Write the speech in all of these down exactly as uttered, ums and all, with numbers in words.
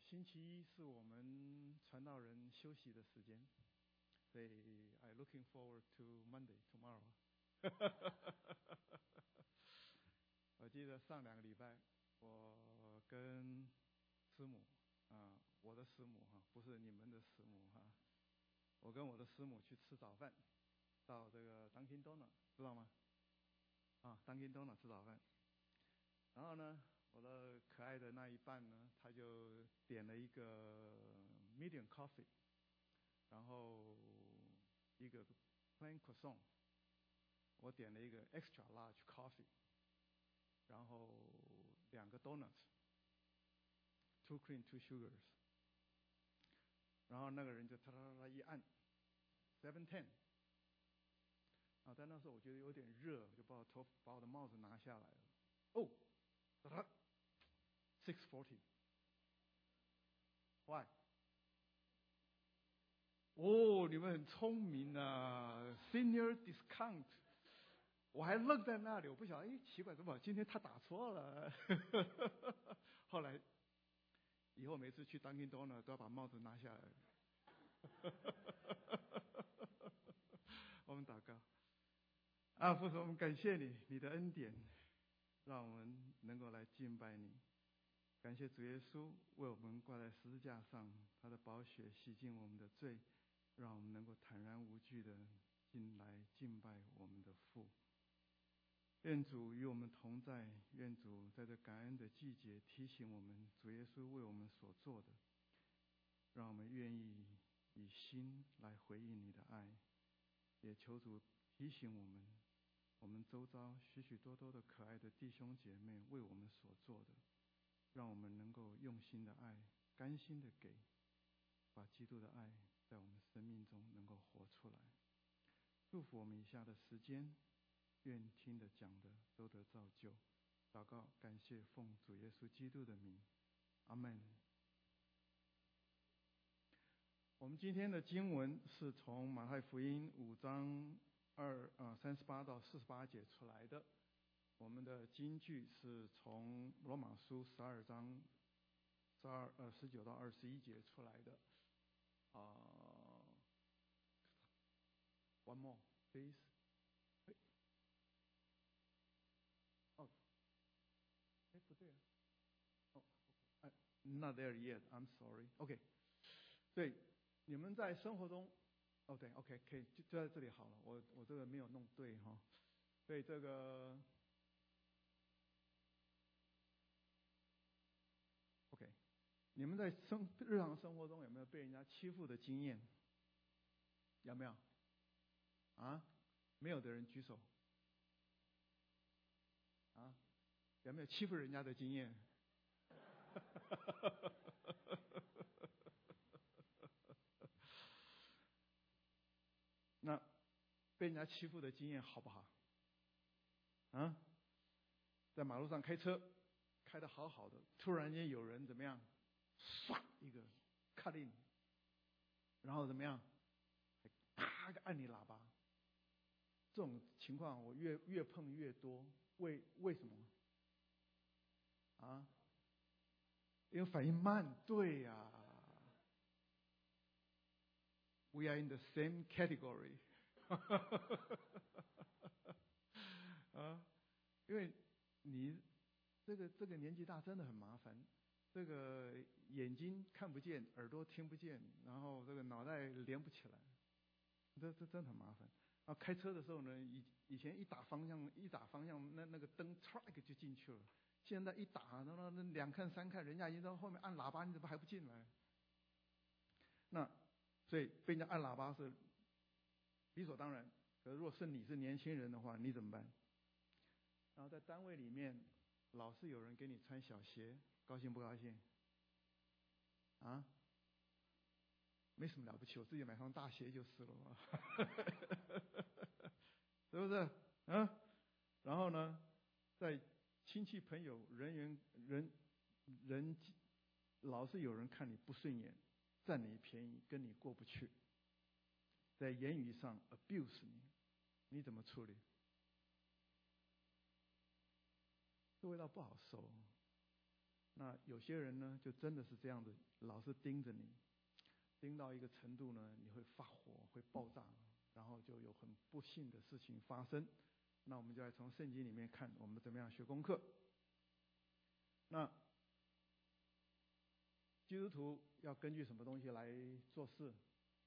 星期一是我们传道人休息的时间，所以 I looking forward to Monday tomorrow 。我记得上两个礼拜，我跟师母啊，我的师母哈，不是你们的师母哈，我跟我的师母去吃早饭，到这个 Dunkin' Donuts 知道吗？啊 ，Dunkin' Donuts 吃早饭，然后呢？我的可爱的那一半呢，他就点了一个 medium coffee， 然后一个 plain croissant， 我点了一个 extra large coffee， 然后两个 donuts，two cream two sugars， 然后那个人就哒哒哒一按 seven ten， 啊，但那时候我觉得有点热，就把我头把我的帽子拿下来了，哦，哒哒。six forty. Why? 哦，你们很聪明啊 ，Senior discount。我还愣在那里，我不晓得，哎，奇怪，怎么今天他打错了？后来，以后每次去 Dunkin' Donuts 都要把帽子拿下来。我们祷告，啊，父神，我们感谢你，你的恩典，让我们能够来敬拜你。感谢主耶稣为我们挂在十字架上，他的宝血洗净我们的罪，让我们能够坦然无惧的进来敬拜我们的父。愿主与我们同在，愿主在这感恩的季节提醒我们主耶稣为我们所做的，让我们愿意以心来回应你的爱，也求主提醒我们，我们周遭许许多多的可爱的弟兄姐妹为我们所做的，让我们能够用心的爱，甘心的给，把基督的爱在我们生命中能够活出来。祝福我们以下的时间，愿听的讲的都得造就。祷告感谢奉主耶稣基督的名，阿们。我们今天的经文是从马太福音五章二啊三十八到四十八节出来的。我们的金句是从罗马书十二章十二呃十九到二十一节出来的。啊、呃、，one more please。哦，哎不对啊，哦，哎 ，not there yet. I'm sorry. OK， 对，你们在生活中，哦对 ，OK， 可以就就在这里好了。我我这个没有弄对哈，对这个。OK， 你们在生日常生活中有没有被人家欺负的经验？有没有？啊，没有的人举手。啊，有没有欺负人家的经验？那被人家欺负的经验好不好？啊，在马路上开车。开得好好的，突然间有人怎么样，唰一个 cut in， 然后怎么样，还啪个按你喇叭。这种情况我越越碰越多，为为什么？啊？因为反应慢，对呀、啊。We are in the same category 。啊，因为你。这个这个年纪大真的很麻烦，这个眼睛看不见，耳朵听不见，然后这个脑袋连不起来，这这真的很麻烦。然后开车的时候呢，以以前一打方向一打方向，那那个灯唰一个就进去了，现在一打，那那那两看三看，人家已经在后面按喇叭，你怎么还不进来？那所以被人家按喇叭是理所当然。可是如果是你是年轻人的话，你怎么办？然后在单位里面。老是有人给你穿小鞋，高兴不高兴？啊？没什么了不起，我自己买双大鞋就是了嘛，是不是？啊？然后呢，在亲戚朋友人员人人老是有人看你不顺眼，占你便宜，跟你过不去，在言语上 abuse 你，你怎么处理？这味道不好受。 那有些人呢，就真的是这样子，老是盯着你，盯到一个程度呢，你会发火，会爆炸，然后就有很不幸的事情发生。那我们就来从圣经里面看，我们怎么样学功课。那基督徒要根据什么东西来做事？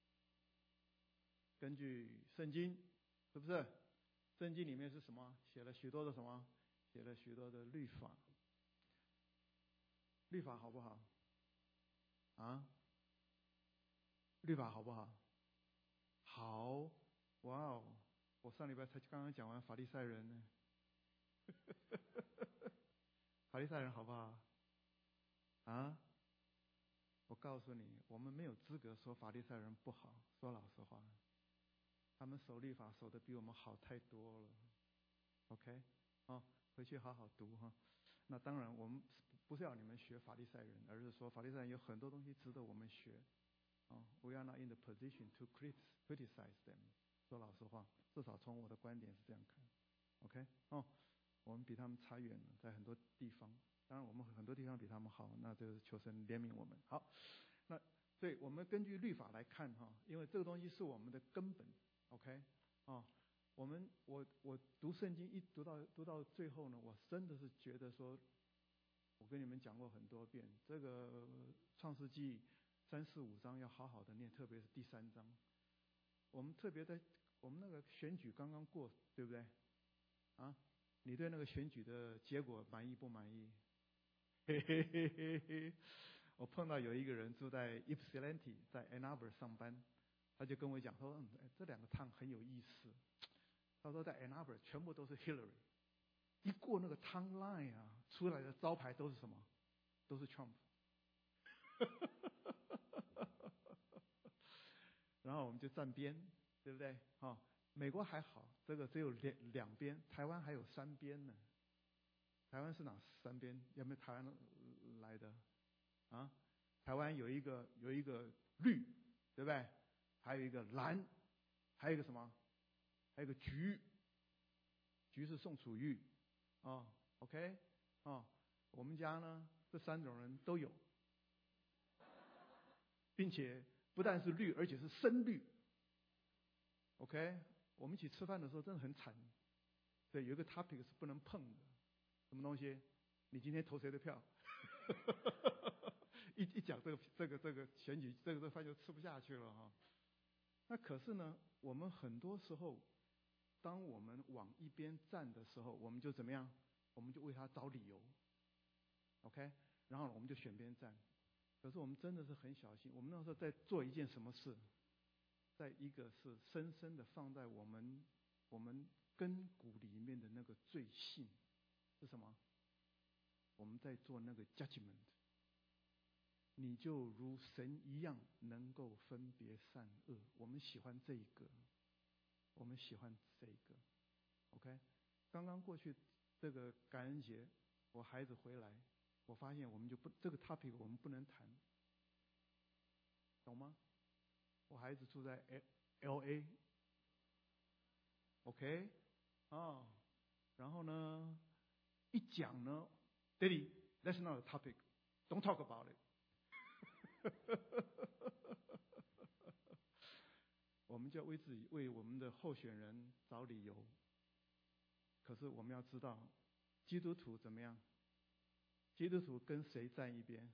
根据圣经，是不是？圣经里面是什么？写了许多的什么？写了许多的律法。律法好不好？啊？律法好不好？好，哇哦！我上礼拜才刚刚讲完法利赛人呢。法利赛人好不好？啊？我告诉你，我们没有资格说法利赛人不好。说老实话，他们守律法守得比我们好太多了。OK， 哦，回去好好读哈。那当然，我们不是要你们学法利赛人，而是说法利赛人有很多东西值得我们学。哦 ，We are not in the position to criticize them。说老实话，至少从我的观点是这样看。OK， 哦，我们比他们差远了，在很多地方。当然，我们很多地方比他们好，那就是求神怜悯我们。好，那对我们根据律法来看哈，因为这个东西是我们的根本。OK， 哦，我们我我读圣经一读到读到最后呢，我真的是觉得说，我跟你们讲过很多遍，这个创世纪三四五章要好好的念，特别是第三章。我们特别在我们那个选举刚刚过，对不对？啊，你对那个选举的结果满意不满意？嘿嘿嘿嘿嘿！我碰到有一个人住在 Ypsilanti， 在 Ann Arbor 上班，他就跟我讲说，嗯，这两个趟很有意思。他说在 Ann Arbor 全部都是 Hillary， 一过那个 town line 啊，出来的招牌都是什么？都是 Trump。然后我们就站边，对不对？哦，美国还好，这个只有两两边，台湾还有三边呢。台湾是哪三边？有没有台湾来的？啊，台湾有一个有一个绿，对不对？还有一个蓝，还有一个什么？还有一个橘。橘是宋楚瑜，哦 ，OK， 哦，我们家呢这三种人都有，并且不但是绿，而且是深绿。OK， 我们一起吃饭的时候真的很惨。对，有一个 topic 是不能碰的。什么东西？你今天投谁的票？一一讲这个这个这个选举，这个这饭就吃不下去了哈。那可是呢，我们很多时候，当我们往一边站的时候，我们就怎么样？我们就为他找理由。OK， 然后我们就选边站。可是我们真的是很小心。我们那时候在做一件什么事？在一个是深深的放在我们我们根骨里面的那个罪性。是什么？我们在做那个 judgment。你就如神一样，能够分别善恶。我们喜欢这一个，我们喜欢这一个。OK， 刚刚过去这个感恩节，我孩子回来，我发现我们就不这个 topic 我们不能谈，懂吗？我孩子住在 L A，OK， 哦，然后呢？一讲呢 ，Daddy, that's not a topic. Don't talk about it. 我们就为自己、为我们的候选人找理由。可是我们要知道，基督徒怎么样？基督徒跟谁站一边？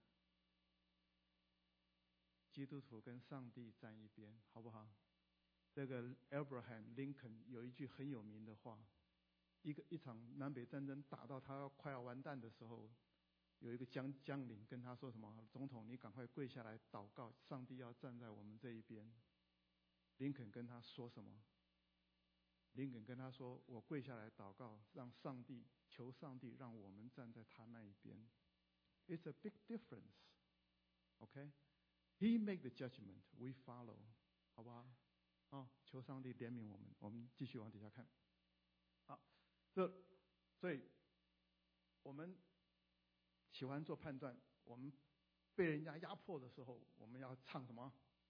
基督徒跟上帝站一边，好不好？这个 Abraham Lincoln 有一句很有名的话。一个一场南北战争打到他快要完蛋的时候，有一个将将领跟他说什么？总统，你赶快跪下来祷告，上帝要站在我们这一边。林肯跟他说什么？林肯跟他说：“我跪下来祷告，让上帝求上帝让我们站在他那一边。” It's a big difference. OK, He make the judgment, we follow. 好不好？哦，求上帝怜悯我们。我们继续往底下看。好。这，所以，我们喜欢做判断。我们被人家压迫的时候，我们要唱什么？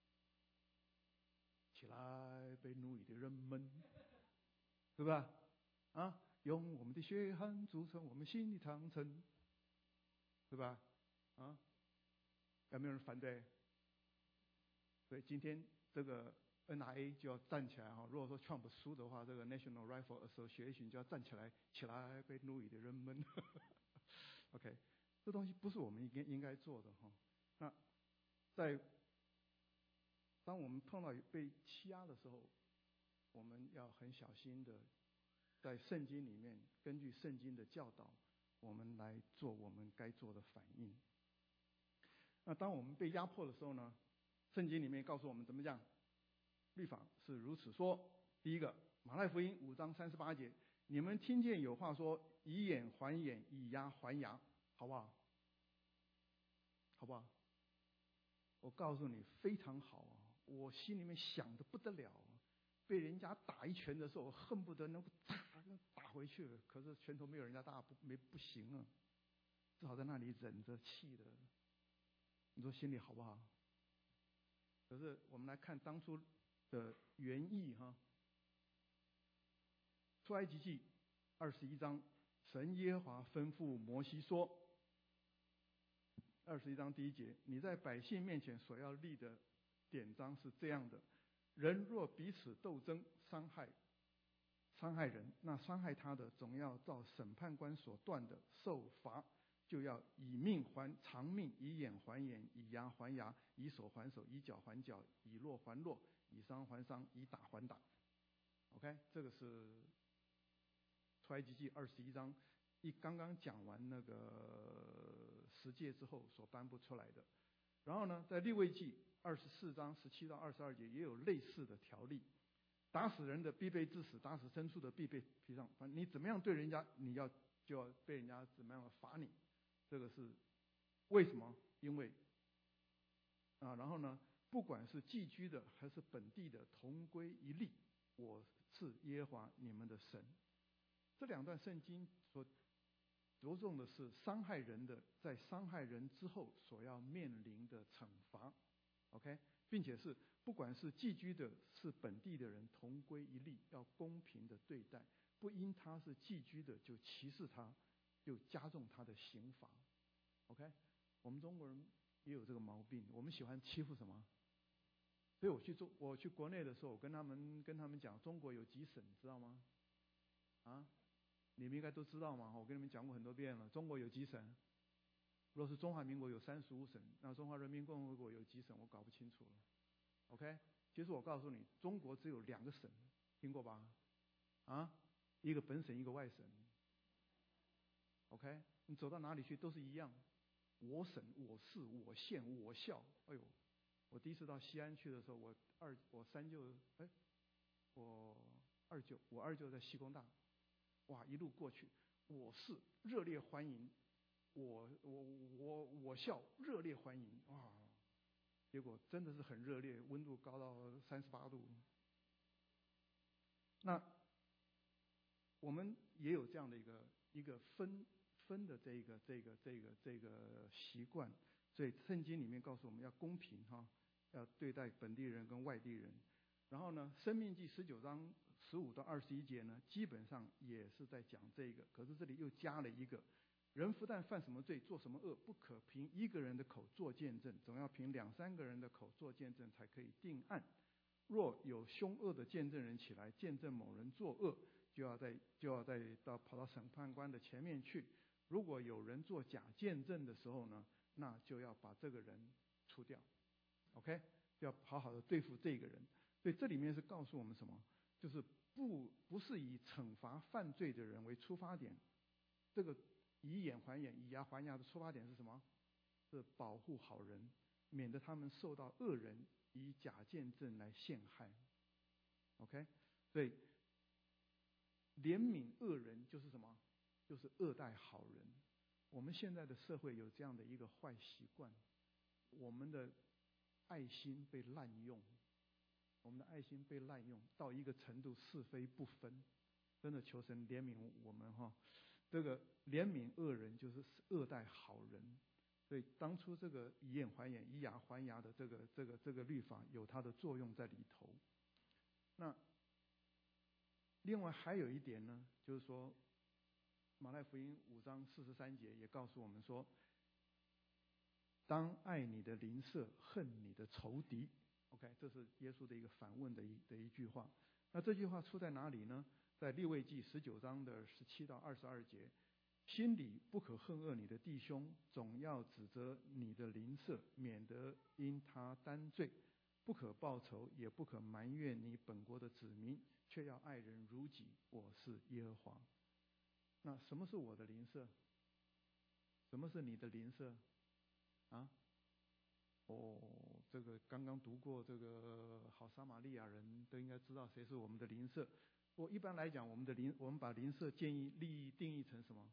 起来，被奴役的人们，对吧？啊，用我们的血汗筑成我们心的长城，对吧？ 啊？有没有人反对？所以今天这个 N R A 就要站起来哈。如果说 Trump 输的话，这个 National Rifle Association 就要站起来，起来被奴役的人们。OK， 这东西不是我们应该应该做的哈。那在当我们碰到被欺压的时候，我们要很小心的，在圣经里面根据圣经的教导，我们来做我们该做的反应。那当我们被压迫的时候呢，圣经里面告诉我们怎么讲？律法是如此说。第一个，马太福音五章三十八节，你们听见有话说，以眼还眼，以牙还牙，好不好？好不好？我告诉你，非常好啊！我心里面想的不得了，被人家打一拳的时候，我恨不得能够打打回去，可是拳头没有人家大，不没不行啊，只好在那里忍着气的。你说心里好不好？可是我们来看当初的原意哈，出埃及记二十一章，神耶和华吩咐摩西说，二十一章第一节，你在百姓面前所要立的典章是这样的：人若彼此斗争，伤害伤害人，那伤害他的总要照审判官所断的受罚，就要以命还偿命，以眼还眼，以牙还牙，以手还手，以脚还脚，以弱还弱，以伤还伤，以打还打。OK， 这个是出埃及记二十一章一刚刚讲完那个十诫之后所颁布出来的。然后呢，在利未记二十四章十七到二十二节也有类似的条例。打死人的必被致死，打死牲畜的必被披上。反正你怎么样对人家，你要就要被人家怎么样罚你。这个是为什么？因为啊，然后呢，不管是寄居的还是本地的，同归一例。我是耶和华你们的神。这两段圣经所着重的是伤害人的，在伤害人之后所要面临的惩罚。OK， 并且是不管是寄居的，是本地的人，同归一例，要公平的对待，不因他是寄居的就歧视他，就加重他的刑罚。OK， 我们中国人也有这个毛病，我们喜欢欺负什么？所以我去中我去国内的时候，我跟他们跟他们讲，中国有几省，知道吗？啊，你们应该都知道嘛，我跟你们讲过很多遍了。中国有几省？若是中华民国有三十五省，那中华人民共和国有几省？我搞不清楚了。OK， 其实我告诉你，中国只有两个省，听过吧？啊，一个本省，一个外省。OK， 你走到哪里去都是一样，我省、我市、我县、我校。哎呦，我第一次到西安去的时候，我二我三舅，哎，我二舅，我二舅在西工大，哇，一路过去，我市热烈欢迎。我我我我校热烈欢迎啊！结果真的是很热烈，温度高到三十八度。那我们也有这样的一个一个分分的这个这个这个这个习惯，所以圣经里面告诉我们要公平哈，要对待本地人跟外地人。然后呢，申命记十九章十五到二十一节呢，基本上也是在讲这个，可是这里又加了一个。人不但犯什么罪，做什么恶，不可凭一个人的口做见证，总要凭两三个人的口做见证，才可以定案。若有凶恶的见证人起来见证某人作恶，就要在就要在到跑到审判官的前面去。如果有人做假见证的时候呢，那就要把这个人除掉。OK， 要好好的对付这个人。所以这里面是告诉我们什么？就是不不是以惩罚犯罪的人为出发点，这个。以眼还眼，以牙还牙的出发点是什么？是保护好人，免得他们受到恶人以假见证来陷害。OK， 所以怜悯恶人就是什么？就是恶待好人。我们现在的社会有这样的一个坏习惯，我们的爱心被滥用，我们的爱心被滥用到一个程度，是非不分。真的求神怜悯我们哈。这个怜悯恶人就是恶待好人，所以当初这个以眼还眼、以牙还牙的这个这个这个律法有它的作用在里头。那另外还有一点呢，就是说马太福音五章四十三节也告诉我们说， 当爱你的邻舍，恨你的仇敌。OK， 这是耶稣的一个反问的一的一句话。那这句话出在哪里呢？在利未记十九章的十七到二十二节，心里不可恨恶你的弟兄，总要指责你的邻舍，免得因他担罪。不可报仇，也不可埋怨你本国的子民，却要爱人如己。我是耶和华。那什么是我的邻舍？什么是你的邻舍？啊？哦，这个刚刚读过这个好撒玛利亚人都应该知道谁是我们的邻舍。我一般来讲，我们的邻，我们把邻舍建议立定义成什么？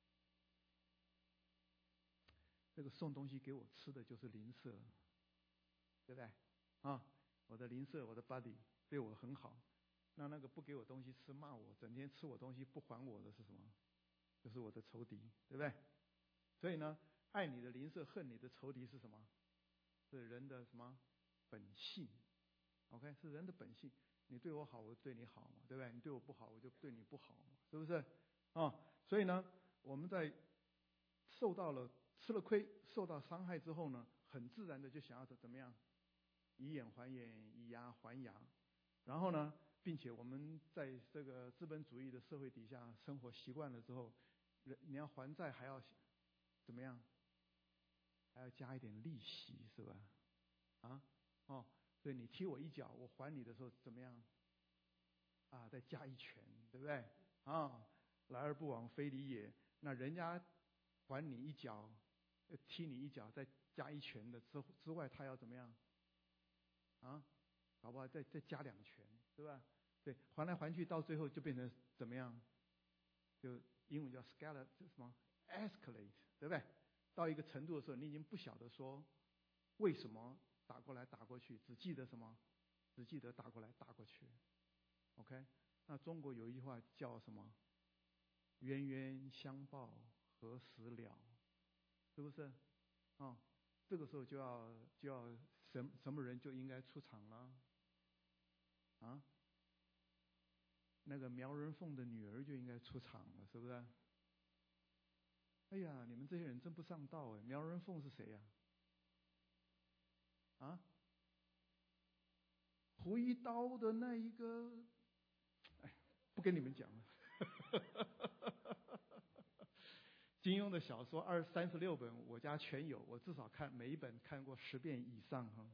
这个送东西给我吃的就是邻舍，对不对？啊，我的邻舍，我的 buddy 对我很好。那那个不给我东西吃，骂我，整天吃我东西不还我的是什么？就是我的仇敌，对不对？所以呢，爱你的邻舍，恨你的仇敌是什么？是人的什么本性 ？OK， 是人的本性。你对我好，我对你好嘛，对不对？你对我不好，我就对你不好嘛，是不是？啊，所以呢，我们在受到了吃了亏、受到伤害之后呢，很自然的就想要怎么样？以眼还眼，以牙还牙。然后呢，并且我们在这个资本主义的社会底下生活习惯了之后，人你要还债还要怎么样？还要加一点利息，是吧？啊，哦，所以你踢我一脚，我还你的时候怎么样？啊，再加一拳，对不对？啊，来而不往非礼也。那人家还你一脚，踢你一脚，再加一拳的之之外，他要怎么样？啊，搞不好再再加两拳，对吧？对，还来还去，到最后就变成怎么样？就英文叫 scale， 这什么 escalate， 对不对？到一个程度的时候，你已经不晓得说为什么打过来打过去，只记得什么？只记得打过来打过去。OK， 那中国有一句话叫什么？冤冤相报何时了？是不是？哦，这个时候就要就要什什么人就应该出场了？啊？那个苗人凤的女儿就应该出场了，是不是？哎呀，你们这些人真不上道哎！苗人凤是谁呀？啊？胡一刀的那一个，哎，不跟你们讲了。金庸的小说二三十六本，我家全有，我至少看每一本看过十遍以上哈。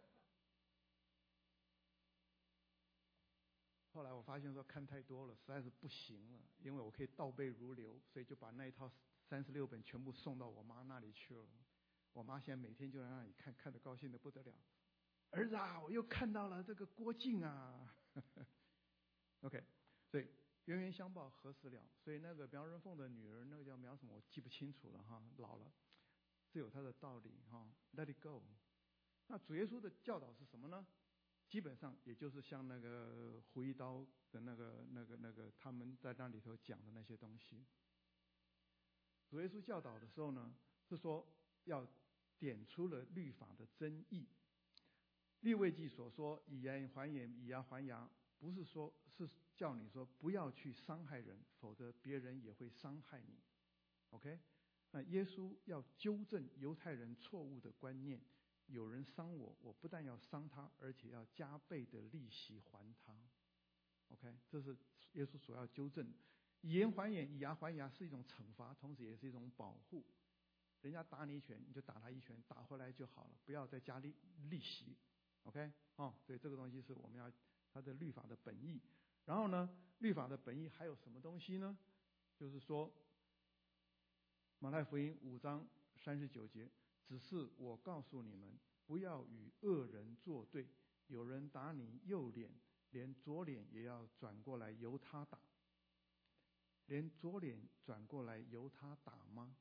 后来我发现说看太多了，实在是不行了，因为我可以倒背如流，所以就把那一套三十六本全部送到我妈那里去了。我妈现在每天就在那里看，看得高兴得不得了。儿子啊，我又看到了这个郭靖啊。OK， 所以冤冤相报何时了？所以那个苗人凤的女儿，那个叫苗什么，我记不清楚了哈，老了，是有它的道理哈。Let it go。那主耶稣的教导是什么呢？基本上也就是像那个胡一刀的那个、那个、那个他们在那里头讲的那些东西。主耶稣教导的时候呢，是说要点出了律法的真意。利未记所说以眼还眼，以牙还牙，不是说是叫你说不要去伤害人，否则别人也会伤害你。OK， 那耶稣要纠正犹太人错误的观念。有人伤我，我不但要伤他，而且要加倍的利息还他。OK， 这是耶稣所要纠正。以眼还眼，以牙还牙是一种惩罚，同时也是一种保护。人家打你一拳，你就打他一拳，打回来就好了，不要再加利利息。OK， 哦，所以这个东西是我们要它的律法的本意。然后呢，律法的本意还有什么东西呢？就是说，马太福音五章三十九节。只是我告诉你们，不要与恶人作对。有人打你右脸，连左脸也要转过来由他打。连左脸转过来由他打吗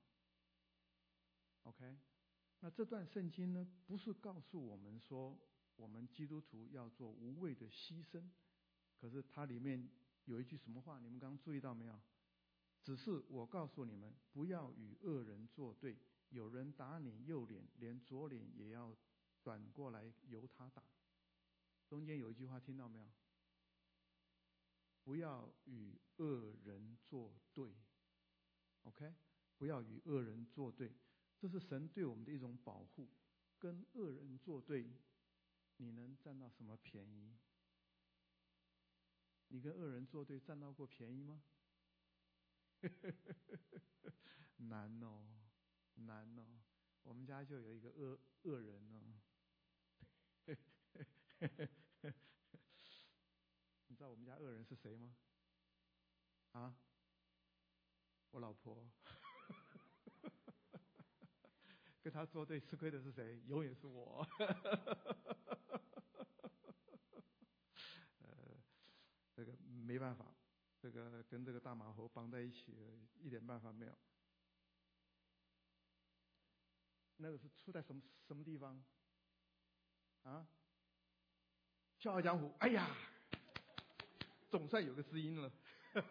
？OK， 那这段圣经呢，不是告诉我们说我们基督徒要做无谓的牺牲，可是它里面有一句什么话，你们刚刚注意到没有？只是我告诉你们，不要与恶人作对。有人打你右脸，连左脸也要转过来由他打。中间有一句话听到没有？不要与恶人作对。OK， 不要与恶人作对。 这是神对我们的一种保护。跟恶人作对，你能占到什么便宜？你跟恶人作对占到过便宜吗？难哦，难哦。我们家就有一个恶恶人哦。你知道我们家恶人是谁吗？啊？我老婆。跟他作对吃亏的是谁？永远是我。呃，这个没办法，这个跟这个大马猴绑在一起，一点办法没有。那个是出在什么什么地方？啊？笑傲江湖。哎呀，总算有个知音了。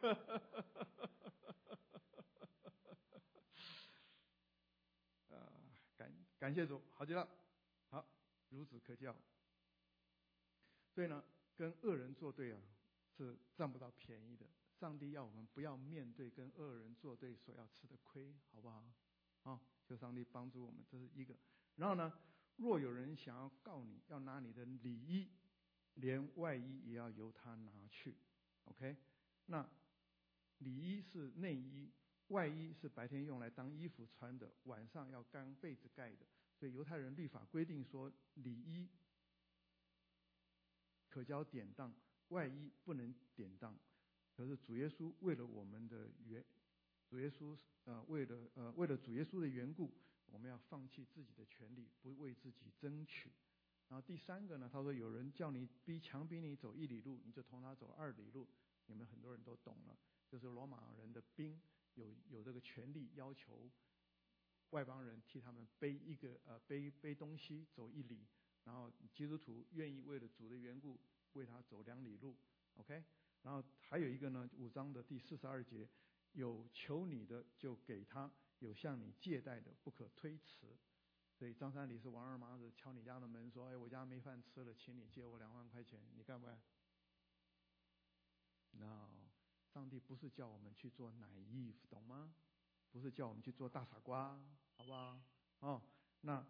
呃，感感谢主，好极了，好，孺子可教。所以呢，跟恶人作对啊，是占不到便宜的。上帝要我们不要面对跟恶人作对所要吃的亏，好不好？啊，求上帝帮助我们，这是一个。然后呢，若有人想要告你，要拿你的里衣，连外衣也要由他拿去。OK， 那里衣是内衣，外衣是白天用来当衣服穿的，晚上要当被子盖的。所以犹太人律法规定说，里衣可交典当，外衣不能典当。可是主耶稣为了我们的缘，主耶稣呃为了呃为了主耶稣的缘故，我们要放弃自己的权利，不为自己争取。然后第三个呢，他说有人叫你逼强逼你走一里路，你就同他走二里路。你们很多人都懂了，就是罗马人的兵有有这个权利要求外邦人替他们背一个呃背背东西走一里，然后基督徒愿意为了主的缘故为他走两里路 ，OK。然后还有一个呢，五章的第四十二节，有求你的就给他，有向你借贷的不可推辞。所以张三李四王二麻子敲你家的门说：“哎，我家没饭吃了，请你借我两万块钱。”你干不干 ？No， 上帝不是叫我们去做naive，懂吗？不是叫我们去做大傻瓜，好不好？哦，那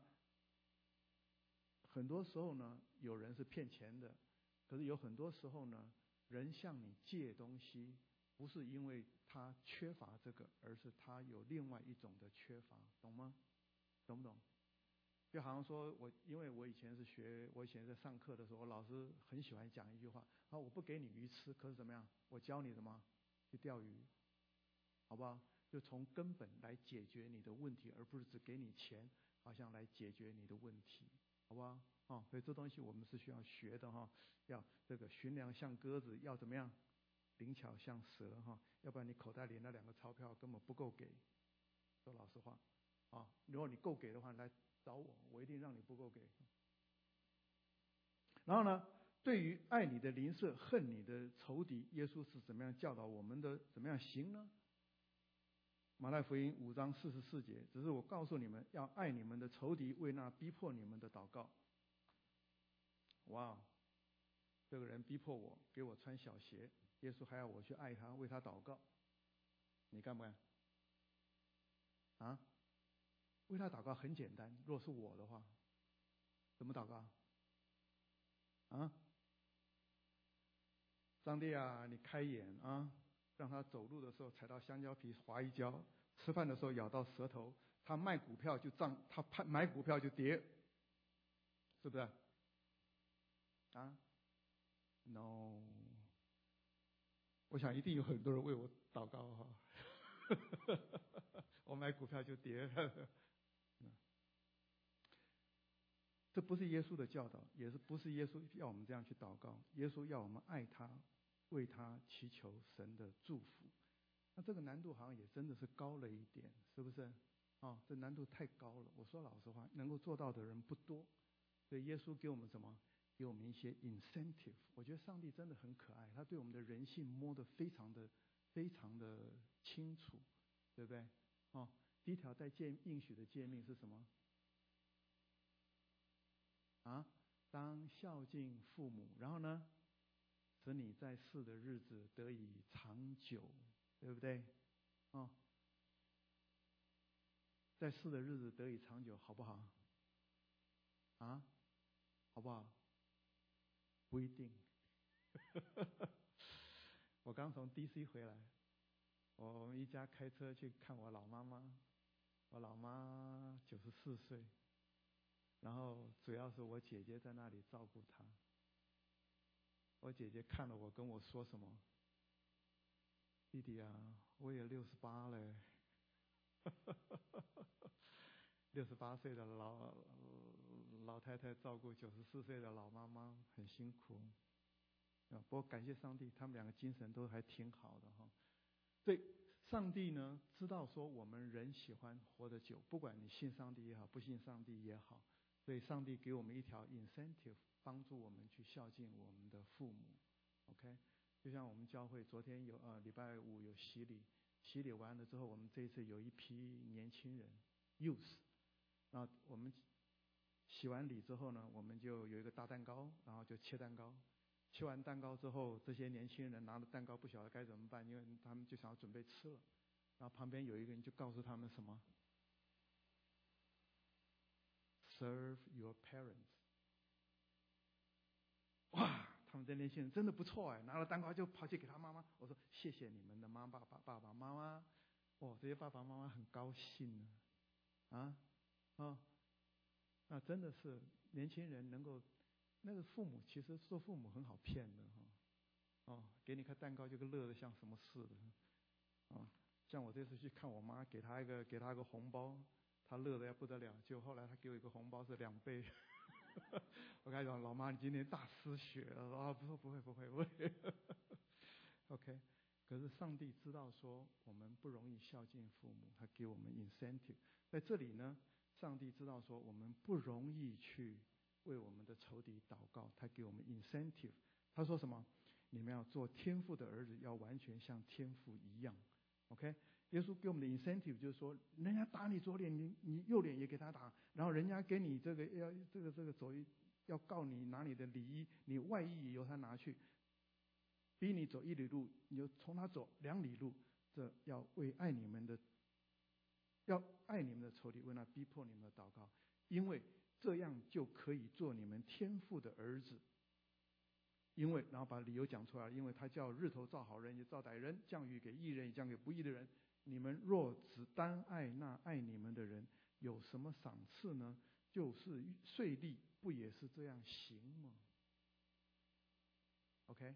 很多时候呢，有人是骗钱的，可是有很多时候呢，人向你借东西，不是因为他缺乏这个，而是他有另外一种的缺乏，懂吗？懂不懂？就好像说我，因为我以前是学，我以前在上课的时候，我老师很喜欢讲一句话啊，我不给你鱼吃，可是怎么样？我教你什么？去钓鱼，好不好？就从根本来解决你的问题，而不是只给你钱，好像来解决你的问题，好不好？哦，所以这东西我们是需要学的哈，要这个寻良像鸽子，要怎么样？灵巧像蛇哈，要不然你口袋里那两个钞票根本不够给。说老实话，啊，如果你够给的话，来找我，我一定让你不够给。然后呢，对于爱你的邻舍、恨你的仇敌，耶稣是怎么样教导我们的？怎么样行呢？马太福音五章四十四节，只是我告诉你们，要爱你们的仇敌，为那逼迫你们的祷告。哇，这个人逼迫我，给我穿小鞋，耶稣还要我去爱他，为他祷告，你干不干？啊？为他祷告很简单，若是我的话，怎么祷告？啊？上帝啊，你开眼啊，让他走路的时候踩到香蕉皮滑一跤，吃饭的时候咬到舌头，他卖股票就涨，他买股票就跌，是不是？啊 ？No， 我想一定有很多人为我祷告哈。我买股票就跌。这不是耶稣的教导，也是不是耶稣要我们这样去祷告。耶稣要我们爱他，为他祈求神的祝福。那这个难度好像也真的是高了一点，是不是？哦，这难度太高了。我说老实话，能够做到的人不多。所以耶稣给我们什么？给我们一些 incentive。我觉得上帝真的很可爱，他对我们的人性摸得非常的、非常的清楚，对不对？哦，第一条带诫应许的诫命是什么？啊，当孝敬父母，然后呢，使你在世的日子得以长久，对不对？哦， 在世的日子得以长久，好不好？啊，好不好？不一定。我刚从 D C 回来，我们一家开车去看我老妈妈。我老妈九十四岁，然后主要是我姐姐在那里照顾她。我姐姐看了我，跟我说什么？弟弟啊，我也六十八了。六十八岁的老老太太照顾九十四岁的老妈妈，很辛苦。啊，不过感谢上帝，他们两个精神都还挺好的哈。所以上帝呢，知道说我们人喜欢活得久，不管你信上帝也好，不信上帝也好，所以上帝给我们一条 incentive， 帮助我们去孝敬我们的父母。OK， 就像我们教会昨天有呃礼拜五有洗礼，洗礼完了之后，我们这一次有一批年轻人 youth， 那我们洗完礼之后呢，我们就有一个大蛋糕，然后就切蛋糕。切完蛋糕之后，这些年轻人拿着蛋糕不晓得该怎么办，因为他们就想要准备吃了。然后旁边有一个人就告诉他们什么 ？Serve your parents。哇，他们这年轻人真的不错哎，拿了蛋糕就跑去给他妈妈。我说谢谢你们的妈爸爸爸爸妈妈。哦，这些爸爸妈妈很高兴呢。啊，哦，那真的是年轻人能够。那个父母其实做父母很好骗的哈，哦，给你颗蛋糕就跟乐得像什么似的，哦，像我这次去看我妈，给她一个给她一个红包，她乐得要不得了，结果后来她给我一个红包是两倍，我跟她讲，老妈你今天大失血了啊，不说不会不会不会，OK， 可是上帝知道说我们不容易孝敬父母，他给我们 incentive， 在这里呢，上帝知道说我们不容易去。为我们的仇敌祷告，他给我们 incentive。他说什么？你们要做天父的儿子，要完全像天父一样。OK， 耶稣给我们的 incentive 就是说，人家打你左脸，你你右脸也给他打；然后人家给你这个要这个这个走要告你拿你的礼衣，你外衣也由他拿去，逼你走一里路，你就从他走两里路。这要为爱你们的，要爱你们的仇敌，为那逼迫你们的祷告，因为。这样就可以做你们天父的儿子，因为然后把理由讲出来，因为他叫日头照好人也照歹人，降雨给义人也降给不义的人。你们若只单爱那爱你们的人，有什么赏赐呢？就是税吏不也是这样行吗 ？OK，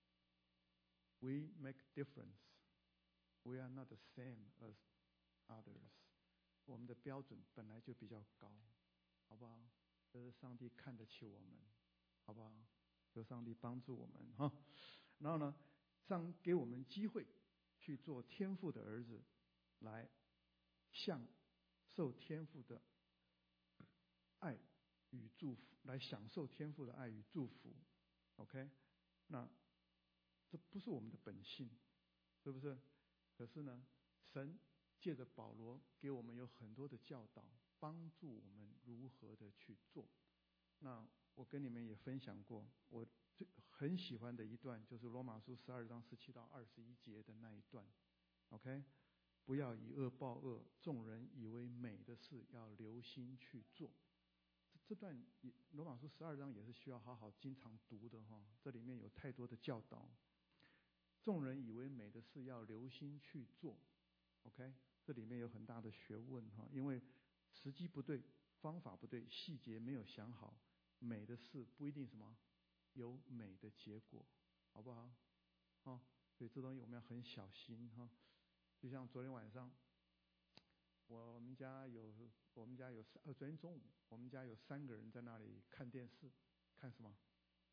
we make difference. We are not the same as others. 我们的标准本来就比较高。好不好？这是上帝看得起我们，好不好？求上帝帮助我们哈。然后呢，上给我们机会去做天父的儿子，来享受天父的爱与祝福，来享受天父的爱与祝福。OK， 那这不是我们的本性，是不是？可是呢，神借着保罗给我们有很多的教导。帮助我们如何的去做。那我跟你们也分享过，我最很喜欢的一段就是罗马书十二章十七到二十一节的那一段。OK， 不要以恶报恶，众人以为美的事要留心去做。这这段罗马书十二章也是需要好好经常读的哈，这里面有太多的教导。众人以为美的事要留心去做。OK， 这里面有很大的学问哈，因为时机不对，方法不对，细节没有想好，美的事不一定什么有美的结果，好不好？哦，所以这东西我们要很小心哈。就像昨天晚上，我们家有我们家有呃，昨天中午我们家有三个人在那里看电视，看什么？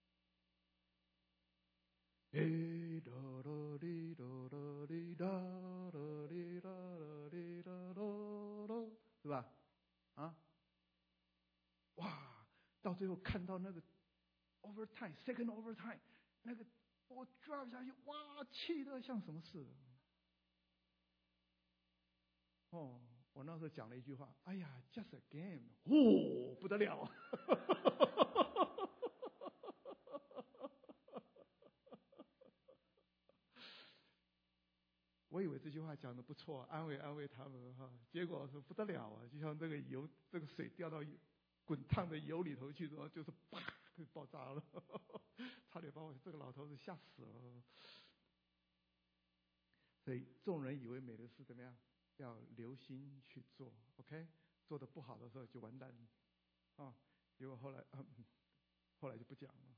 诶哒啦哩哒啦哩哒啦哩哒啦哩哒啦啦，是吧？啊，哇！到最后看到那个 overtime second overtime 那个我 drive 下去，哇，气得像什么似的。哦，我那时候讲了一句话，哎呀 ，just a game， 哦，不得了。我以为这句话话讲得不错，安慰安慰他们哈。结果是不得了啊，就像这个油，这个水掉到滚烫的油里头去，然后就是啪就爆炸了，差点把我这个老头子吓死了。所以众人以为美的事怎么样？要留心去做 ，OK？ 做得不好的时候就完蛋了啊！结果后来，嗯，后来就不讲了。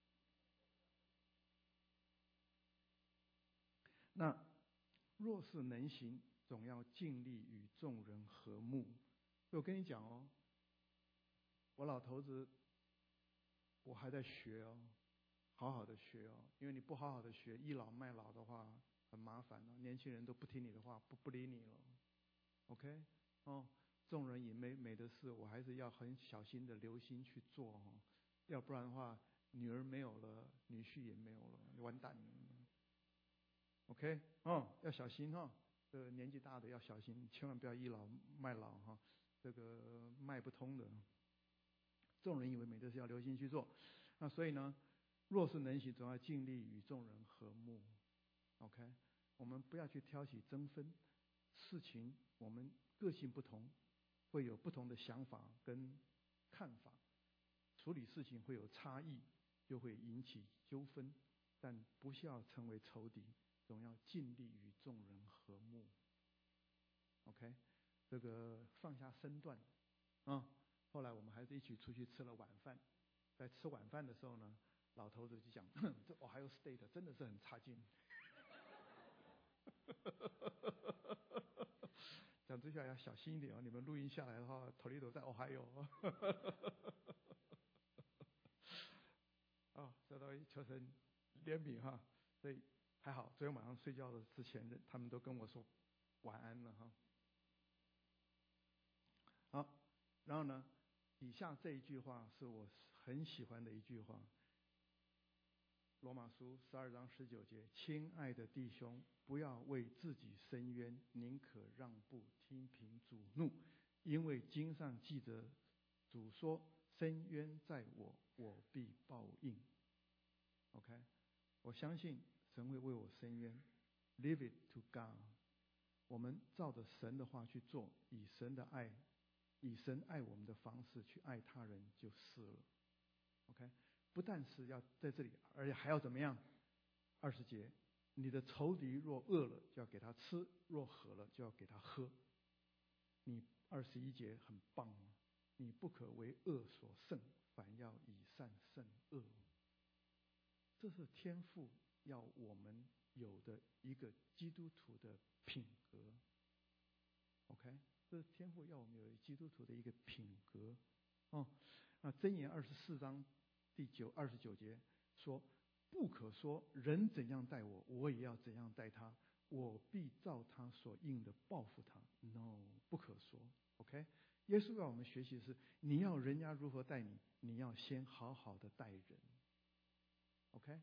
那若是能行，总要尽力与众人和睦。我跟你讲哦，我老头子，我还在学哦，好好的学哦，因为你不好好的学，倚老卖老的话很麻烦了，年轻人都不听你的话，不不理你了。OK， 哦，众人以美美的事，我还是要很小心的留心去做哦，要不然的话，女儿没有了，女婿也没有了，完蛋了。OK， 哦，要小心哈、哦，这个年纪大的要小心，千万不要倚老卖老哈、哦，这个卖不通的。众人以为美的事，要留心去做。那所以呢，若是能行，总要尽力与众人和睦。OK， 我们不要去挑起争纷。事情我们个性不同，会有不同的想法跟看法，处理事情会有差异，就会引起纠纷。但不需要成为仇敌，总要尽力与众人和睦。OK， 这个放下身段啊。后来我们还是一起出去吃了晚饭，在吃晚饭的时候呢，老头子就讲，这 Ohio State 真的是很差劲。讲这下要小心一点哦，你们录音下来的话，头里头在 Ohio。啊，受到求神怜悯哈，所以还好，昨天晚上睡觉的之前，他们都跟我说晚安了哈。好，然后呢，以下这一句话是我很喜欢的一句话，罗马书十二章十九节，亲爱的弟兄，不要为自己伸冤，宁可让步，听凭主怒，因为经上记着主说，伸冤在我，我必报应。OK， 我相信神会为我伸冤 ，Leave it to God。我们照着神的话去做，以神的爱，以神爱我们的方式去爱他人就是了。OK， 不但是要在这里，而且还要怎么样？二十节，你的仇敌若饿了，就要给他吃；若渴了，就要给他喝。你二十一节很棒哦，你不可为恶所胜，反要以善胜恶。这是天父要我们有的一个基督徒的品格。OK， 这是天父要我们有基督徒的一个品格。哦，那箴言二十四章第九二十九节说，不可说人怎样待我，我也要怎样待他，我必照他所应的报复他。No， 不可说。OK， 耶稣要我们学习的是，你要人家如何待你，你要先好好的待人。OK，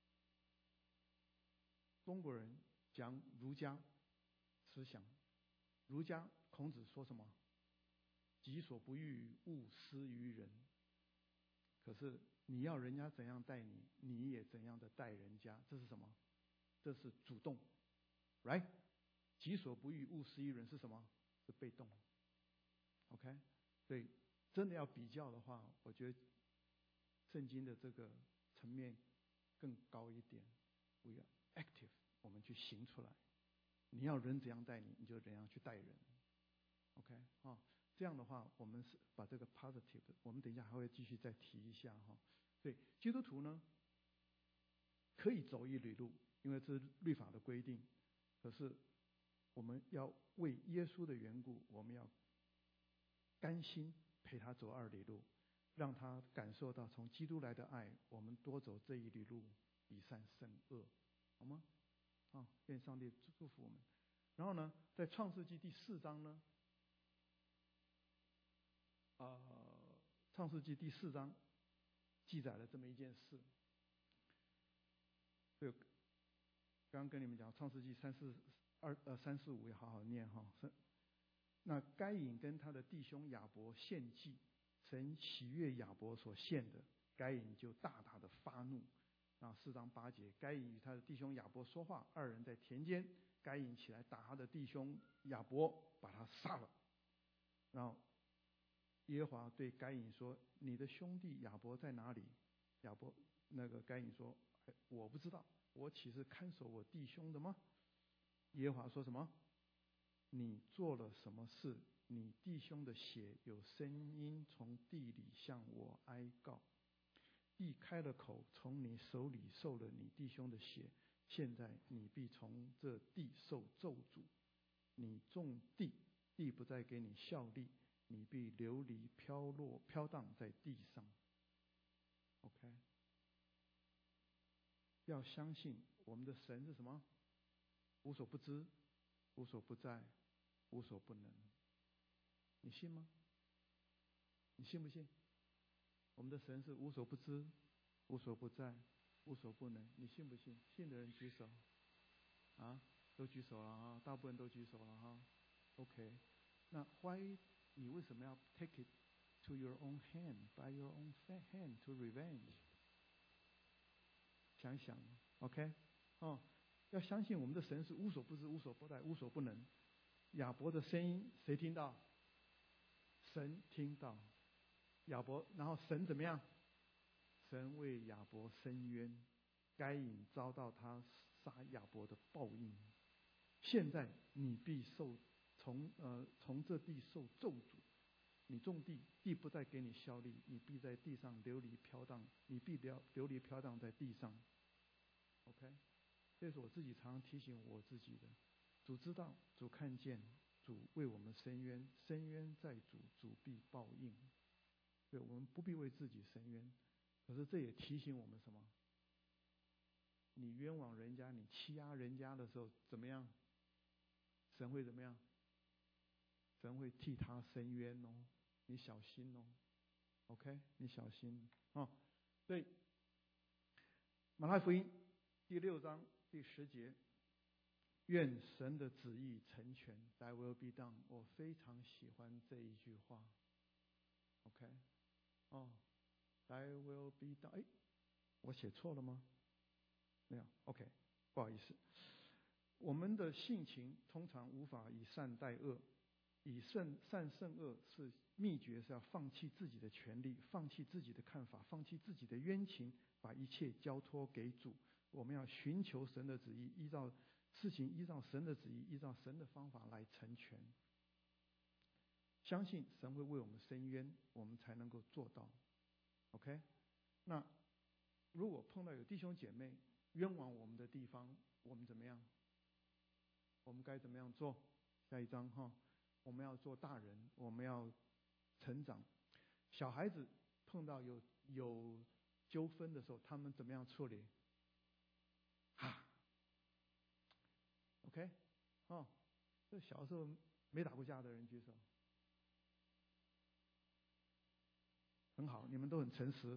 中国人讲儒家思想，儒家孔子说什么？己所不欲，勿施于人。可是你要人家怎样待你，你也怎样的待人家，这是什么？这是主动 ，right？ 己所不欲，勿施于人是什么？是被动。OK， 所以真的要比较的话，我觉得圣经的这个层面更高一点。We are active， 我们去行出来。你要人怎样待你，你就怎样去待人。OK， 啊、哦，这样的话，我们是把这个 positive， 我们等一下还会继续再提一下哈、哦。所以基督徒呢，可以走一里路，因为这是律法的规定。可是我们要为耶稣的缘故，我们要甘心陪他走二里路，让他感受到从基督来的爱，我们多走这一里路，以善胜恶，好吗？啊、哦，愿上帝祝福我们。然后呢，在创世纪第四章呢，呃，创世纪第四章记载了这么一件事。这个刚刚跟你们讲，创世纪三四二呃三四五也好好念哈。那该隐跟他的弟兄亚伯献祭，神喜悦亚伯所献的，该隐就大大的发怒。啊，四章八节，该隐与他的弟兄亚伯说话，二人在田间， 该隐起来打他的弟兄亚伯，把他杀了。然后耶和华对该隐说：“你的兄弟亚伯在哪里？”亚伯那个该隐说：“哎，我不知道，我岂是看守我弟兄的吗？”耶和华说什么？你做了什么事？你弟兄的血有声音从地里向我哀告，地开了口，从你手里受了你弟兄的血。现在你必从这地受咒诅，你种地，地不再给你效力，你必流离飘落飘荡在地上。OK， 要相信我们的神是什么？无所不知，无所不在，无所不能。你信吗？你信不信？我们的神是无所不知，无所不在，无所不能。你信不信？信的人举手。啊，都举手了啊，大部分都举手了哈。OK， 那 why 你为什么要 take it to your own hand, by your own hand to revenge？ 想想 ，OK， 哦，要相信我们的神是无所不知、无所不在、无所不能。亚伯的声音谁听到？神听到。亚伯，然后神怎么样？神为亚伯伸冤，该隐遭到他杀亚伯的报应。现在你必受从呃从这地受咒诅，你种地，地不再给你效力，你必在地上流离飘荡，你必流流离飘荡在地上。OK， 这是我自己常常提醒我自己的。主知道，主看见，主为我们伸冤，伸冤在主，主必报应。对，我们不必为自己伸冤，可是这也提醒我们什么？你冤枉人家，你欺压人家的时候，怎么样？神会怎么样？神会替他伸冤哦，你小心哦。OK， 你小心哦。对，马太福音第六章第十节，愿神的旨意成全 ，Thy will be done。我非常喜欢这一句话。OK， 哦 ，Thy will be done。哎，我写错了吗？没有。OK， 不好意思。我们的性情通常无法以善待恶，以善善胜恶是秘诀，是要放弃自己的权利，放弃自己的看法，放弃自己的冤情，把一切交托给主。我们要寻求神的旨意，依照事情依照神的旨意，依照神的方法来成全。相信神会为我们伸冤，我们才能够做到。OK， 那如果碰到有弟兄姐妹冤枉我们的地方，我们怎么样？我们该怎么样做？下一章哈，我们要做大人，我们要成长。小孩子碰到有有纠纷的时候，他们怎么样处理？哈 ，OK， 哦，这小时候没打过架的人举手。很好，你们都很诚实。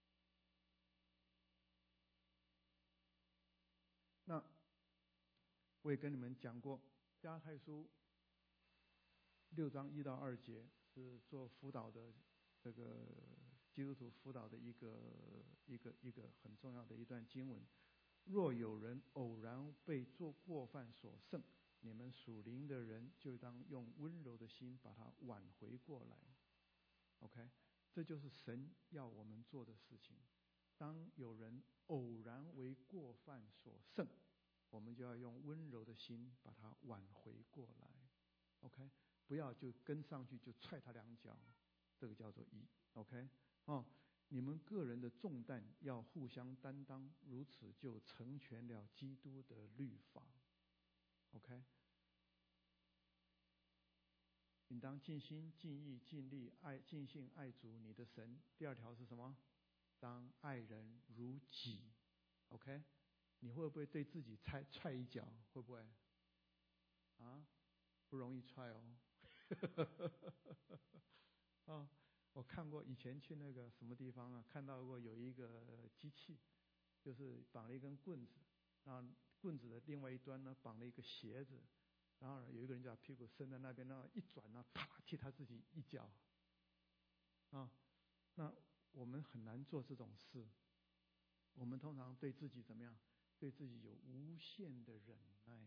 那我也跟你们讲过，加拉太书六章一到二节是做辅导的，这个基督徒辅导的一个一个一个很重要的一段经文。若有人偶然被做过犯所胜，你们属灵的人就当用温柔的心把他挽回过来。OK， 这就是神要我们做的事情。当有人偶然为过犯所胜，我们就要用温柔的心把他挽回过来。OK， 不要就跟上去就踹他两脚，这个叫做义。OK， 哦，你们个人的重担要互相担当，如此就成全了基督的律法。OK， 应当尽心尽意尽力爱尽性爱主你的神。第二条是什么？当爱人如己。OK， 你会不会对自己踹踹一脚？会不会？啊，不容易踹哦。啊，我看过以前去那个什么地方啊，看到过有一个机器，就是绑了一根棍子，然后棍子的另外一端呢绑了一个鞋子，然后有一个人就把屁股伸在那边，然后一转呢，啪，踢他自己一脚。啊，那我们很难做这种事。我们通常对自己怎么样？对自己有无限的忍耐，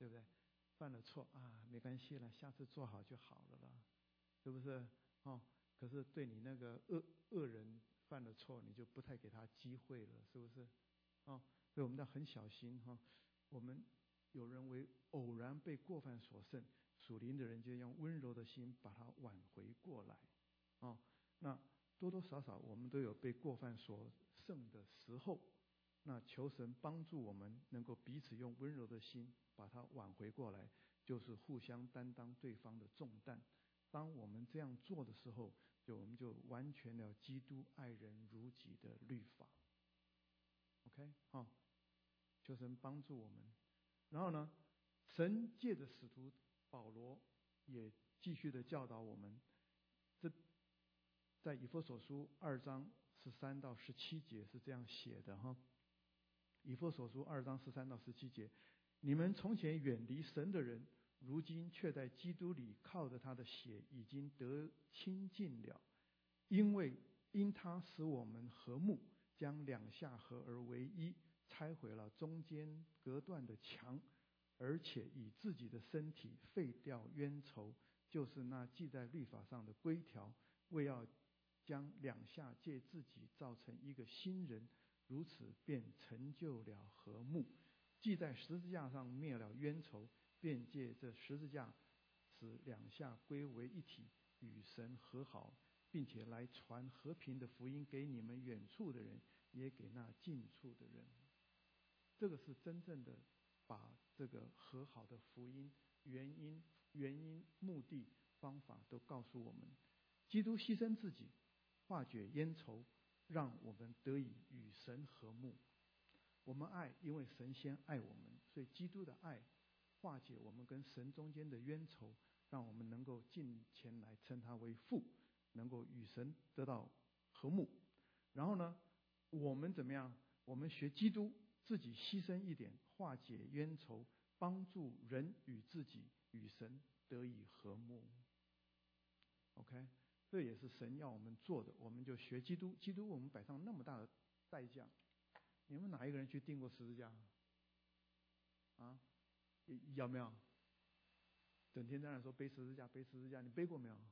对不对？犯了错啊，没关系了，下次做好就好了啦，是不是？哦，可是对你那个恶恶人犯了错，你就不太给他机会了，是不是？哦，所以我们要很小心哈、哦。我们有人为偶然被过犯所胜，属灵的人就用温柔的心把他挽回过来。哦，那多多少少我们都有被过犯所胜的时候，那求神帮助我们能够彼此用温柔的心把他挽回过来，就是互相担当对方的重担。当我们这样做的时候，就我们就完全了基督爱人如己的律法。OK， 好、哦，求神帮助我们。然后呢，神借着使徒保罗也继续的教导我们。这在以弗所书二章十三到十七节是这样写的哈。以弗所书二章十三到十七节，你们从前远离神的人，如今却在基督里靠着他的血已经得亲近了，因为因他使我们和睦，将两下合而为一，拆毁了中间隔断的墙，而且以自己的身体废掉冤仇，就是那记在律法上的规条，为要将两下借自己造成一个新人，如此便成就了和睦。既在十字架上灭了冤仇，便借这十字架使两下归为一体，与神和好，并且来传和平的福音给你们远处的人，也给那近处的人。这个是真正的把这个和好的福音原因、原因、目的、方法都告诉我们。基督牺牲自己，化解冤仇，让我们得以与神和睦。我们爱，因为神先爱我们，所以基督的爱化解我们跟神中间的冤仇，让我们能够进前来称他为父，能够与神得到和睦。然后呢，我们怎么样？我们学基督，自己牺牲一点，化解冤仇，帮助人与自己与神得以和睦。OK， 这也是神要我们做的，我们就学基督。基督为我们摆上那么大的代价，你们哪一个人去钉过十字架？啊，有没有？整天在那说背十字架，背十字架，你背过没有？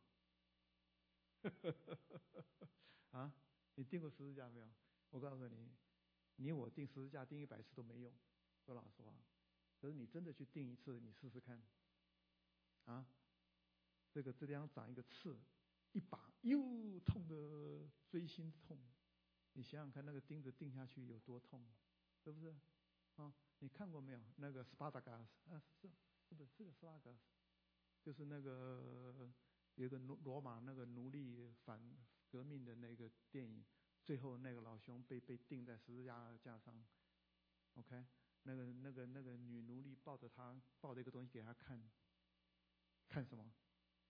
啊，你钉过十字架没有？我告诉你，你我钉十字架钉一百次都没用，说老实话。可是你真的去钉一次，你试试看。啊，这个这地方长一个刺，一把又痛的锥心痛。你想想看，那个钉子钉下去有多痛，是不是？啊，你看过没有？那个斯巴达加斯啊，是是不是这个斯巴达加斯？就是那个有一个罗罗马那个奴隶反革命的那个电影，最后那个老兄被被钉在十字架架上。OK， 那个那个那个女奴隶抱着他，抱着一个东西给他看，看什么？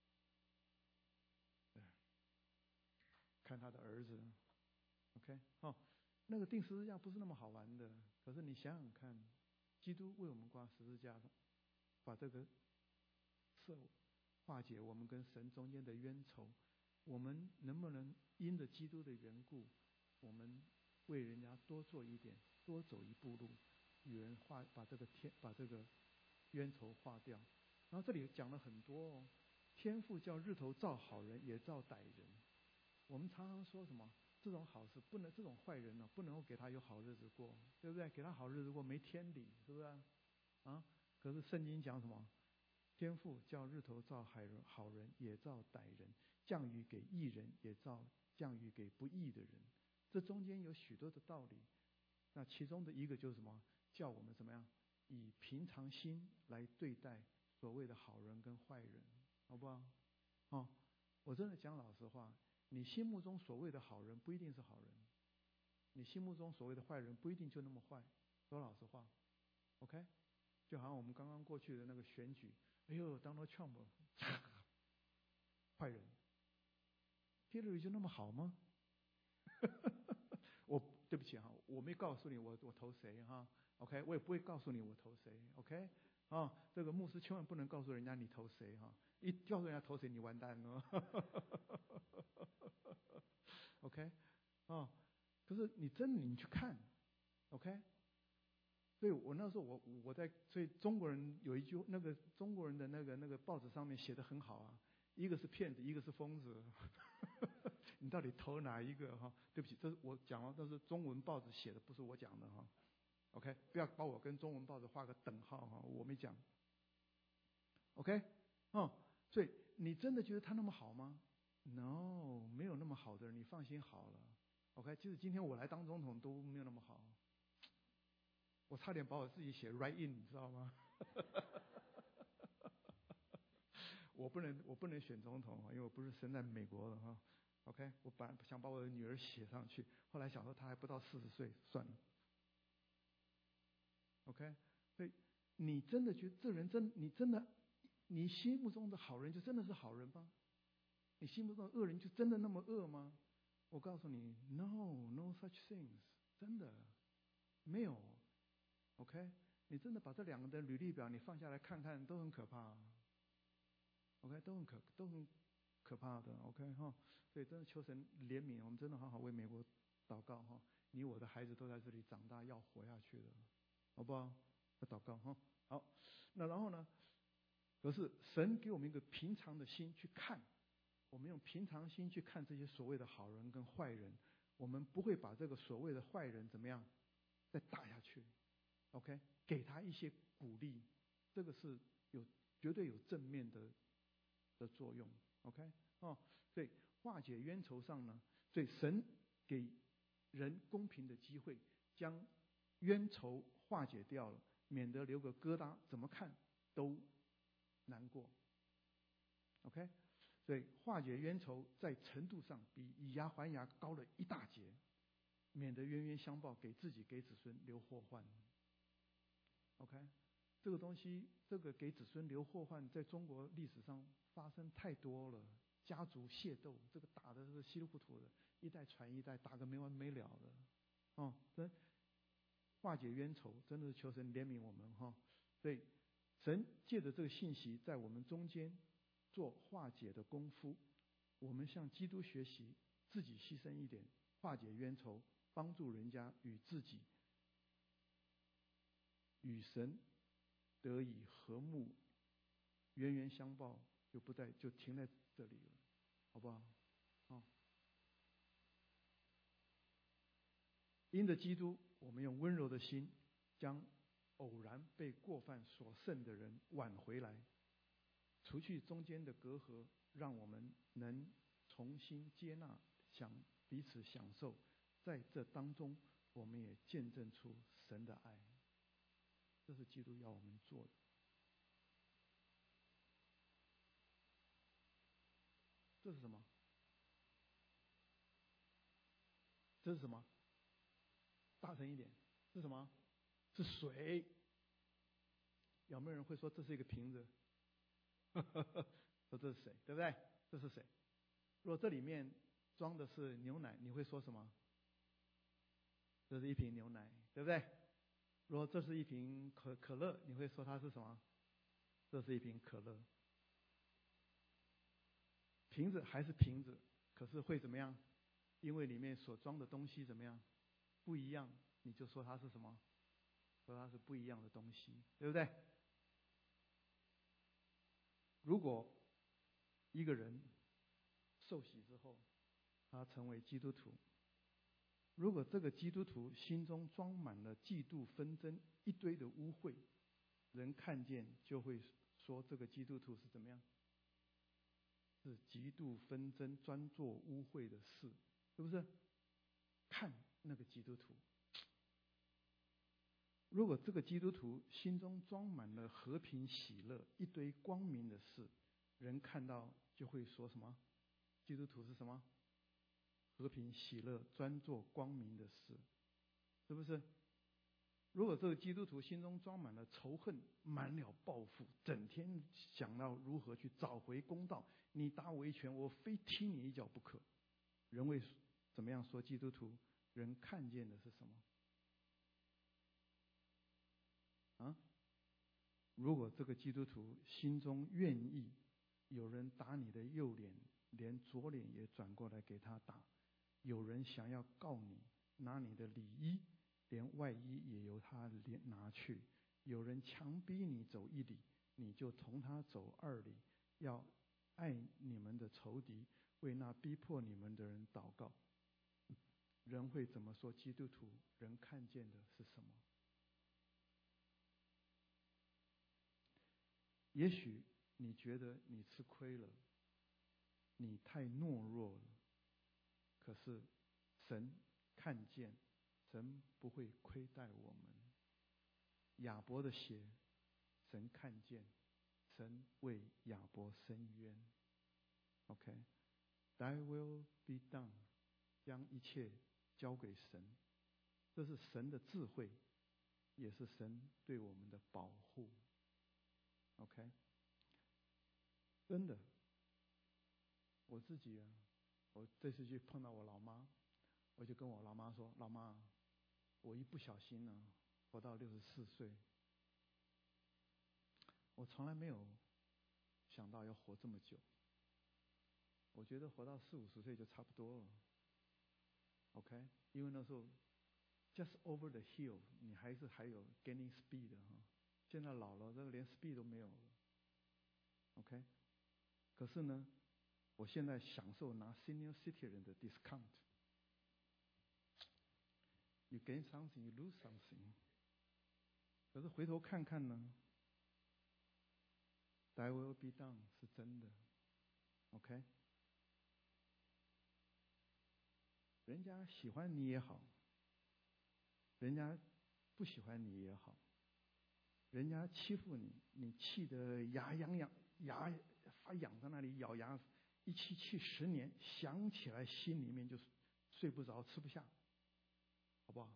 看他的儿子。OK， 哦，那个钉十字架不是那么好玩的。可是你想想看，基督为我们挂十字架上，把这个刺化解我们跟神中间的冤仇。我们能不能因着基督的缘故，我们为人家多做一点，多走一步路，与人化把这个天把这个冤仇化掉？然后这里讲了很多哦，天父叫日头照好人也照歹人。我们常常说什么？这种好事不能，这种坏人呢、啊，不能够给他有好日子过，对不对？给他好日子过没天理，是不是？啊，可是圣经讲什么？天父叫日头照好人，好人也照歹人，降雨给义人，也照降雨给不义的人。这中间有许多的道理。那其中的一个就是什么？叫我们怎么样以平常心来对待所谓的好人跟坏人，好不好？哦，我真的讲老实话。你心目中所谓的好人不一定是好人，你心目中所谓的坏人不一定就那么坏。说老实话 ，OK？ 就好像我们刚刚过去的那个选举，哎呦 ，Donald Trump， 坏人 ，Hillary 就那么好吗？我对不起哈，我没告诉你我我投谁哈 ，OK？ 我也不会告诉你我投谁 ，OK？ 啊，这个牧师千万不能告诉人家你投谁哈，一告诉人家投谁你完蛋了。OK， 哦，可是你真的你去看 ，OK， 所以我那时候我我在，所以中国人有一句那个中国人的那个那个报纸上面写的很好啊，一个是骗子，一个是疯子，你到底投哪一个哈？对不起，这是我讲了，这是中文报纸写的，不是我讲的哈。OK， 不要把我跟中文报纸画个等号哈，我没讲。OK， 哦，所以你真的觉得他那么好吗 ？No， 没有那么好的人，你放心好了。OK， 其实今天我来当总统都没有那么好，我差点把我自己写 right in， 你知道吗？我不能，我不能选总统，因为我不是生在美国的哈。OK， 我本来想把我的女儿写上去，后来想说她还不到四十岁，算了。OK， 所以你真的觉得这人真，你真的，你心目中的好人就真的是好人吗？你心目中的恶人就真的那么恶吗？我告诉你 ，No no such things， 真的没有。OK， 你真的把这两个的履历表你放下来看看，都很可怕。OK， 都很可都很可怕的。OK 哈，所以真的求神怜悯，我们真的好好为美国祷告哈。你我的孩子都在这里长大，要活下去的，好不好？要祷告哈。好，那然后呢？可是神给我们一个平常的心去看，我们用平常心去看这些所谓的好人跟坏人，我们不会把这个所谓的坏人怎么样再打下去。OK， 给他一些鼓励，这个是有绝对有正面的的作用。OK， 哦，所以化解冤仇上呢，所以神给人公平的机会，将冤仇化解掉了，免得留个疙瘩，怎么看都难过。OK， 所以化解冤仇在程度上比以牙还牙高了一大截，免得冤冤相报，给自己给子孙留祸患。OK， 这个东西，这个给子孙留祸患，在中国历史上发生太多了，家族械斗，这个打的是稀里糊涂的，一代传一代，打个没完没了的。哦，真化解冤仇，真的是求神怜悯我们哈。所以神借着这个信息，在我们中间做化解的功夫，我们向基督学习，自己牺牲一点，化解冤仇，帮助人家与自己。与神得以和睦，冤冤相报，就不在就停在这里了，好不好？哦，因着基督，我们用温柔的心，将偶然被过犯所胜的人挽回来，除去中间的隔阂，让我们能重新接纳，想彼此享受，在这当中，我们也见证出神的爱。这是基督要我们做的。这是什么？这是什么？大声一点！是什么？是水。有没有人会说这是一个瓶子？说这是水，对不对？这是水。如果这里面装的是牛奶，你会说什么？这是一瓶牛奶，对不对？如果这是一瓶可可乐，你会说它是什么？这是一瓶可乐。瓶子还是瓶子，可是会怎么样？因为里面所装的东西怎么样？不一样，你就说它是什么？说它是不一样的东西，对不对？如果一个人受洗之后，他成为基督徒，如果这个基督徒心中装满了嫉妒、纷争、一堆的污秽，人看见就会说这个基督徒是怎么样？是嫉妒纷争、专做污秽的事，是不是？看那个基督徒。如果这个基督徒心中装满了和平喜乐，一堆光明的事，人看到就会说什么？基督徒是什么？和平喜乐，专做光明的事，是不是？如果这个基督徒心中装满了仇恨，满了报复，整天想到如何去找回公道，你打我一拳，我非踢你一脚不可，人会怎么样说基督徒？人看见的是什么？啊，如果这个基督徒心中愿意有人打你的右脸，连左脸也转过来给他打；有人想要告你，拿你的里衣连外衣也由他连拿去。有人强逼你走一里，你就同他走二里。要爱你们的仇敌，为那逼迫你们的人祷告。人会怎么说基督徒？人看见的是什么？也许你觉得你吃亏了，你太懦弱了。可是神看见，神不会亏待我们。亚伯的血，神看见，神为亚伯伸冤。OK，Thy will be done， 将一切交给神，这是神的智慧，也是神对我们的保护。OK， 真的，我自己啊，我这次去碰到我老妈，我就跟我老妈说：“老妈，我一不小心呢，活到六十四岁，我从来没有想到要活这么久。我觉得活到四五十岁就差不多了。OK， 因为那时候 just over the hill， 你还是还有 gaining speed 哈。现在老了，这个连 speed 都没有了。OK， 可是呢，我现在享受拿 senior citizen 的 discount。You gain something, you lose something。可是回头看看呢 ，Thy will be done 是真的。OK， 人家喜欢你也好，人家不喜欢你也好，人家欺负你，你气得牙痒痒，牙发痒在那里咬牙，一气气十年，想起来心里面就睡不着，吃不下，好不好？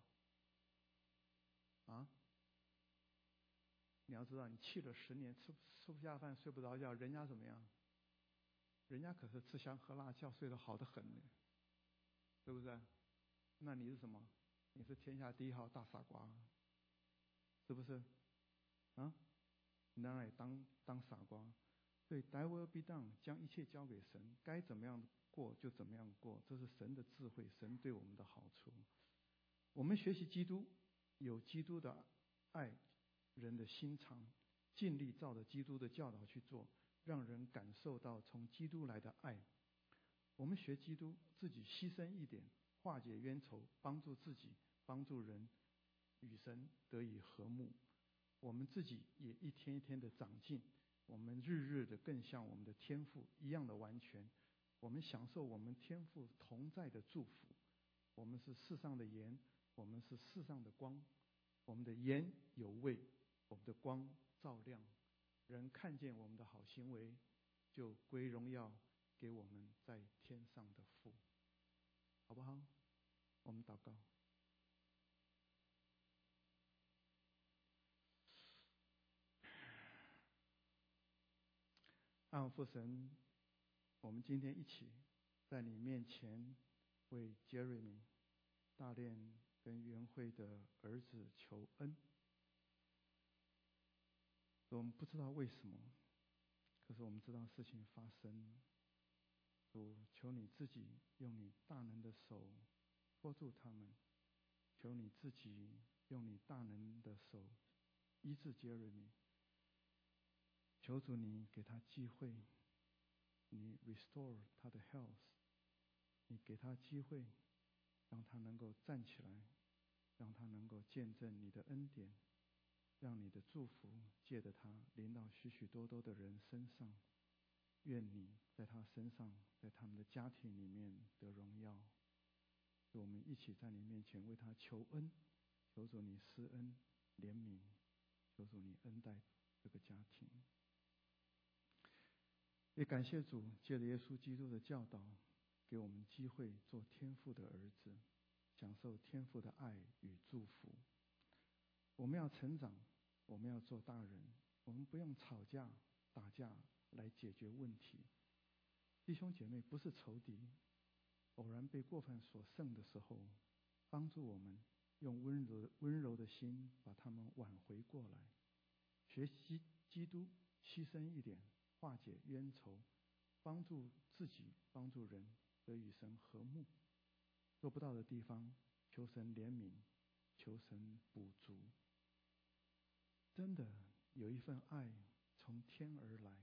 啊？你要知道，你气了十年，吃吃不下饭，睡不着觉，人家怎么样？人家可是吃香喝辣觉，睡得好得很呢，是不是？那你是什么？你是天下第一号大傻瓜，是不是？啊？你在那里当当傻瓜？所以 Thy will be done， 将一切交给神，该怎么样过就怎么样过，这是神的智慧，神对我们的好处。我们学习基督，有基督的爱人的心肠，尽力照着基督的教导去做，让人感受到从基督来的爱。我们学基督，自己牺牲一点，化解冤仇，帮助自己，帮助人，与神得以和睦。我们自己也一天一天的长进，我们日日的更像我们的天父一样的完全。我们享受我们天父同在的祝福。我们是世上的盐，我们是世上的光。我们的盐有味，我们的光照亮。人看见我们的好行为，就归荣耀给我们在天上的父，好不好？我们祷告。爱父神，我们今天一起在你面前为 Jeremy 大炼跟元慧的儿子求恩。我们不知道为什么，可是我们知道事情发生。主，求你自己用你大能的手托住他们，求你自己用你大能的手医治 Jeremy。求主你给他机会，你 restore 他的 health， 你给他机会，让他能够站起来，让他能够见证你的恩典，让你的祝福借着他临到许许多多的人身上。愿你在他身上，在他们的家庭里面得荣耀。我们一起在你面前为他求恩，求主你施恩怜悯，求主你恩待这个家庭。也感谢主借着耶稣基督的教导，给我们机会做天父的儿子，享受天父的爱与祝福。我们要成长，我们要做大人，我们不用吵架打架来解决问题。弟兄姐妹不是仇敌，偶然被过犯所胜的时候，帮助我们用温柔温柔的心把他们挽回过来。学习基督，牺牲一点，化解冤仇，帮助自己，帮助人，得与神和睦。做不到的地方，求神怜悯， 求神补足。真的有一份爱从天而来，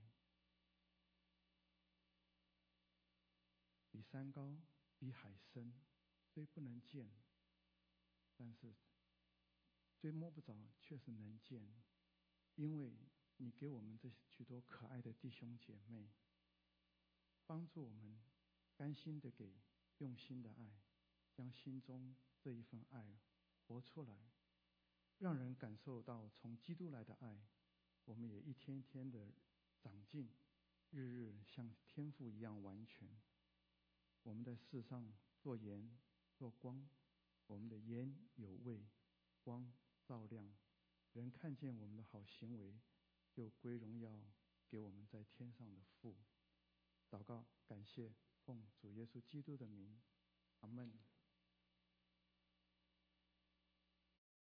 比山高，比海深，虽不能见，但是虽摸不着，却是能见。因为你给我们这许多可爱的弟兄姐妹，帮助我们甘心的给，用心的爱，将心中这一份爱活出来，让人感受到从基督来的爱。我们也一天一天的长进，日日像天父一样完全。我们在世上做盐做光，我们的盐有味，光照亮，人看见我们的好行为，就归荣耀给我们在天上的父。祷告感谢，奉主耶稣基督的名，阿们。